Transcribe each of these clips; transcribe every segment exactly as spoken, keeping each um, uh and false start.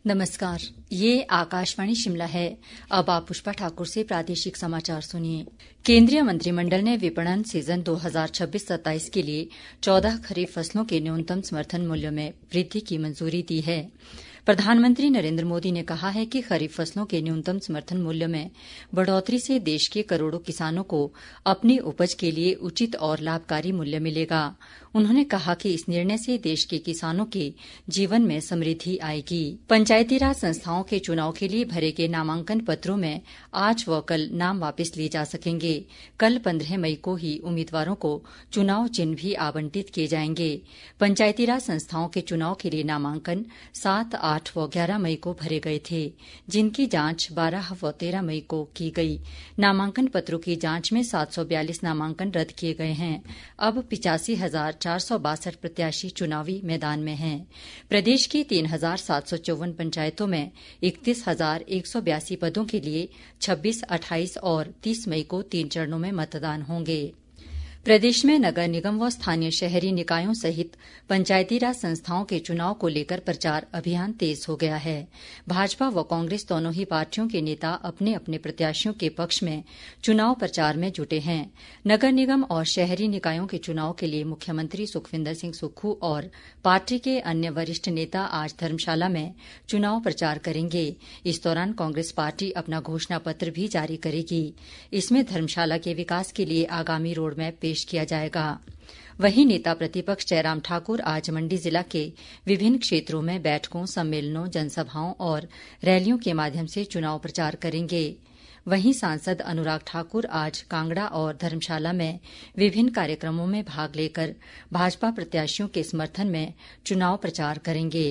नमस्कार, ये आकाशवाणी शिमला है। अब आप पुष्पा ठाकुर से प्रादेशिक समाचार सुनिए। केंद्रीय मंत्रिमंडल ने विपणन सीजन दो हज़ार छब्बीस सत्ताईस के लिए चौदह खरीफ फसलों के न्यूनतम समर्थन मूल्य में वृद्धि की मंजूरी दी है। प्रधानमंत्री नरेंद्र मोदी ने कहा है कि खरीफ फसलों के न्यूनतम समर्थन मूल्य में बढ़ोतरी से देश के करोड़ों किसानों को अपनी उपज के लिए उचित और लाभकारी मूल्य मिलेगा। उन्होंने कहा कि इस निर्णय से देश के किसानों के जीवन में समृद्धि आएगी। पंचायती राज संस्थाओं के चुनाव के लिए भरे गए नामांकन पत्रों में आज व कल नाम वापस लिए जा सकेंगे। कल पंद्रह मई को ही उम्मीदवारों को चुनाव चिन्ह भी आवंटित किए जाएंगे। पंचायती राज संस्थाओं के चुनाव के लिए नामांकन सात आठ व ग्यारह मई को भरे गए थे, जिनकी जांच बारह व तेरह मई को की गई। नामांकन पत्रों की जांच में सात सौ बयालीस नामांकन रद्द किए गए हैं। अब पिचासी हजार चार सौ बासठ प्रत्याशी चुनावी मैदान में हैं। प्रदेश की तीन हजार सात सौ चौवन पंचायतों में इकतीस हजार एक सौ बयासी पदों के लिए छब्बीस, अट्ठाईस और तीस मई को तीन चरणों में मतदान होंगे। प्रदेश में नगर निगम व स्थानीय शहरी निकायों सहित पंचायती राज संस्थाओं के चुनाव को लेकर प्रचार अभियान तेज हो गया है। भाजपा व कांग्रेस दोनों ही पार्टियों के नेता अपने अपने प्रत्याशियों के पक्ष में चुनाव प्रचार में जुटे हैं। नगर निगम और शहरी निकायों के चुनाव के लिए मुख्यमंत्री सुखविंदर सिंह सुक्खू और पार्टी के अन्य वरिष्ठ नेता आज धर्मशाला में चुनाव प्रचार करेंगे। इस दौरान कांग्रेस पार्टी अपना घोषणा पत्र भी जारी करेगी। इसमें धर्मशाला के विकास के लिए आगामी रोडमैप पेश किया जाएगा। वहीं नेता प्रतिपक्ष जयराम ठाकुर आज मंडी जिला के विभिन्न क्षेत्रों में बैठकों, सम्मेलनों, जनसभाओं और रैलियों के माध्यम से चुनाव प्रचार करेंगे। वहीं सांसद अनुराग ठाकुर आज कांगड़ा और धर्मशाला में विभिन्न कार्यक्रमों में भाग लेकर भाजपा प्रत्याशियों के समर्थन में चुनाव प्रचार करेंगे।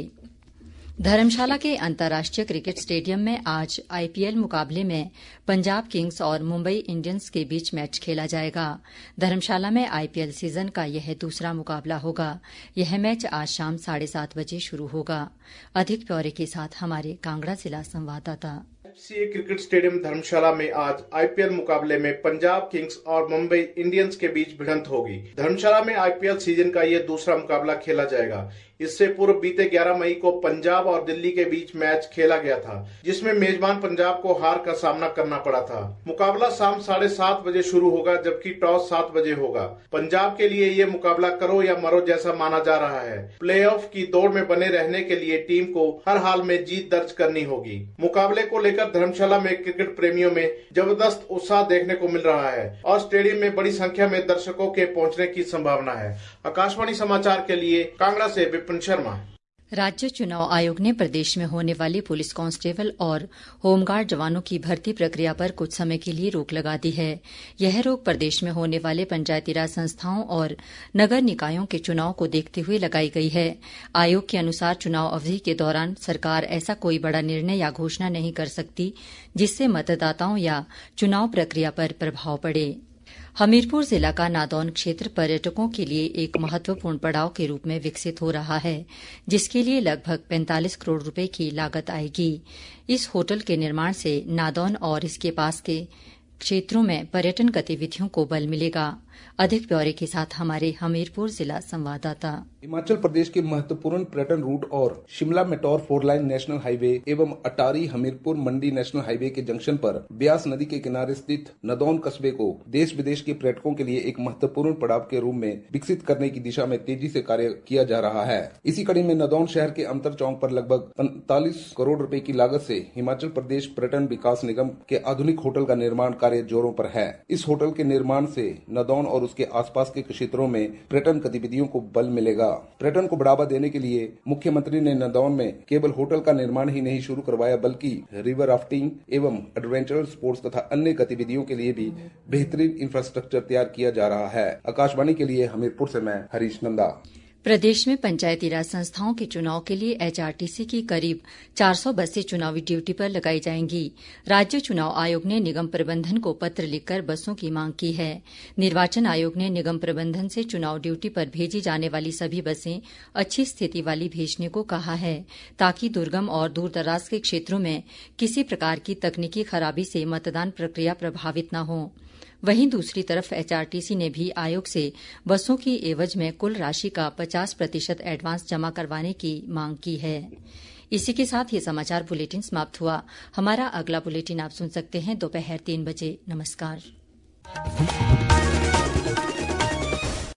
धर्मशाला के अंतर्राष्ट्रीय क्रिकेट स्टेडियम में आज आईपीएल मुकाबले में पंजाब किंग्स और मुंबई इंडियंस के बीच मैच खेला जाएगा। धर्मशाला में आईपीएल सीजन का यह दूसरा मुकाबला होगा। यह मैच आज शाम साढ़े सात बजे शुरू होगा। अधिक ब्यौरे के साथ हमारे कांगड़ा जिला संवाददाता। एफसीए क्रिकेट स्टेडियम धर्मशाला में आज आईपीएल मुकाबले में पंजाब किंग्स और मुंबई इंडियंस के बीच भिड़ंत होगी। धर्मशाला में आईपीएल सीजन का यह दूसरा मुकाबला खेला जाएगा। इससे पूर्व बीते ग्यारह मई को पंजाब और दिल्ली के बीच मैच खेला गया था, जिसमें मेजबान पंजाब को हार का सामना करना पड़ा था। मुकाबला शाम साढ़े सात बजे शुरू होगा, जबकि टॉस सात बजे होगा। पंजाब के लिए ये मुकाबला करो या मरो जैसा माना जा रहा है। प्लेऑफ की दौड़ में बने रहने के लिए टीम को हर हाल में जीत दर्ज करनी होगी। मुकाबले को लेकर धर्मशाला में क्रिकेट प्रेमियों में जबरदस्त उत्साह देखने को मिल रहा है और स्टेडियम में बड़ी संख्या में दर्शकों के पहुंचने की संभावना है। आकाशवाणी समाचार के लिए कांगड़ा से विपिन शर्मा। राज्य चुनाव आयोग ने प्रदेश में होने वाली पुलिस कांस्टेबल और होमगार्ड जवानों की भर्ती प्रक्रिया पर कुछ समय के लिए रोक लगा दी है। यह रोक प्रदेश में होने वाले पंचायती राज संस्थाओं और नगर निकायों के चुनाव को देखते हुए लगाई गई है। आयोग के अनुसार चुनाव अवधि के दौरान सरकार ऐसा कोई बड़ा निर्णय या घोषणा नहीं कर सकती जिससे मतदाताओं या चुनाव प्रक्रिया पर प्रभाव पड़े। हमीरपुर जिला का नादौन क्षेत्र पर्यटकों के लिए एक महत्वपूर्ण पड़ाव के रूप में विकसित हो रहा है, जिसके लिए लगभग पैंतालीस करोड़ रुपए की लागत आएगी। इस होटल के निर्माण से नादौन और इसके पास के क्षेत्रों में पर्यटन गतिविधियों को बल मिलेगा। अधिक ब्यौरे के साथ हमारे हमीरपुर जिला संवाददाता। हिमाचल प्रदेश के महत्वपूर्ण पर्यटन रूट और Shimla Mataur four lane national highway एवं अटारी हमीरपुर मंडी नेशनल हाईवे के जंक्शन पर ब्यास नदी के किनारे स्थित नदौन कस्बे को देश विदेश के पर्यटकों के लिए एक महत्वपूर्ण पड़ाव के रूप में विकसित करने की दिशा में तेजी से कार्य किया जा रहा है। इसी कड़ी में नदौन शहर के अंतर चौक पर लगभग पैंतालीस करोड़ रुपए की लागत से हिमाचल प्रदेश पर्यटन विकास निगम के आधुनिक होटल का निर्माण कार्य जोरों पर है। इस होटल के निर्माण से नदौन और उसके आसपास के क्षेत्रों में पर्यटन गतिविधियों को बल मिलेगा। पर्यटन को बढ़ावा देने के लिए मुख्यमंत्री ने नदौन में केवल होटल का निर्माण ही नहीं शुरू करवाया, बल्कि रिवर राफ्टिंग एवं एडवेंचर स्पोर्ट्स तथा अन्य गतिविधियों के लिए भी बेहतरीन इंफ्रास्ट्रक्चर तैयार किया जा रहा है। आकाशवाणी के लिए हमीरपुर से मैं हरीश नंदा। प्रदेश में पंचायती राज संस्थाओं के चुनाव के लिए एचआरटीसी की करीब चार सौ बसें चुनावी ड्यूटी पर लगाई जाएंगी। राज्य चुनाव आयोग ने निगम प्रबंधन को पत्र लिखकर बसों की मांग की है। निर्वाचन आयोग ने निगम प्रबंधन से चुनाव ड्यूटी पर भेजी जाने वाली सभी बसें अच्छी स्थिति वाली भेजने को कहा है, ताकि दुर्गम और दूरदराज के क्षेत्रों में किसी प्रकार की तकनीकी खराबी से मतदान प्रक्रिया प्रभावित न हो। वहीं दूसरी तरफ एचआरटीसी ने भी आयोग से बसों की एवज में कुल राशि का पचास प्रतिशत एडवांस जमा करवाने की मांग की है। इसी के साथ ये समाचार बुलेटिन समाप्त हुआ। हमारा अगला बुलेटिन आप सुन सकते हैं दोपहर तीन बजे। नमस्कार।